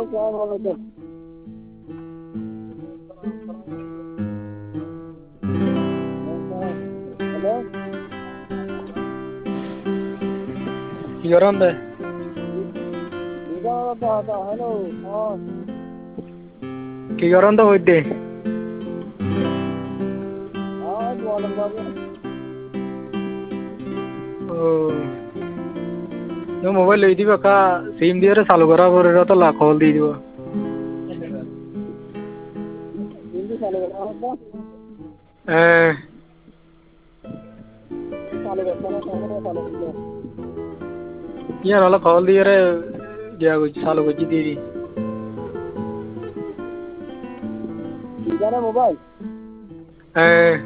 क्या बोलो तो हेलो Yoronde, दीदा था हेलो हाँ ki yoronde hoyde. हाँ वाले बाबू Oh, no mobile lei diba ka sim diye salu kara gore ra to la khol di diba. Hindi साले का होता Eh, साले का साले का ya la khol diye re ja go salu go ji di. दीदा ना मोबाइल Eh,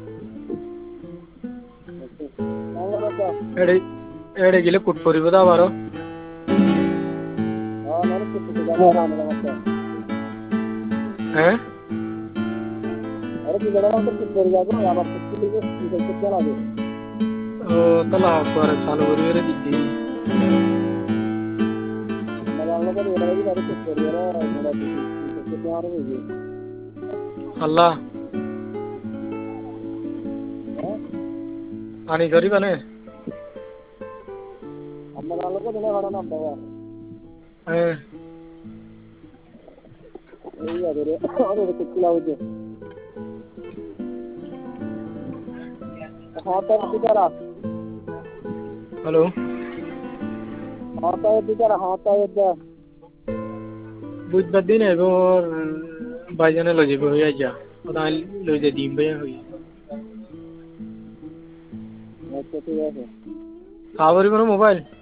क्या होता ede gile kut poribo da baro. हाँ मैंने कुछ दीदा ना आने लगा Eh, अरे दीदा ना तो कुछ कर जाएगा यार आप कुछ लीजिए कुछ क्या लगे oh tala kore salu gore re di. मैं आप लोगों को ये लगा कि कुछ कर रहा है मेरा कुछ क्या आ रहा है Allah, ये ani gari bane. अब मैं आप लोगों को देने वाला ना बाबा Eh, यही है तेरे और कुछ खिलाओगे हाँ तो बेचारा hello. हाँ तो बेचारा हाँ तो ये Buj badin e go bajane lo je go ya ja. Oda lo je dimbe hoy. अच्छा ठीक है Avori kono mobile.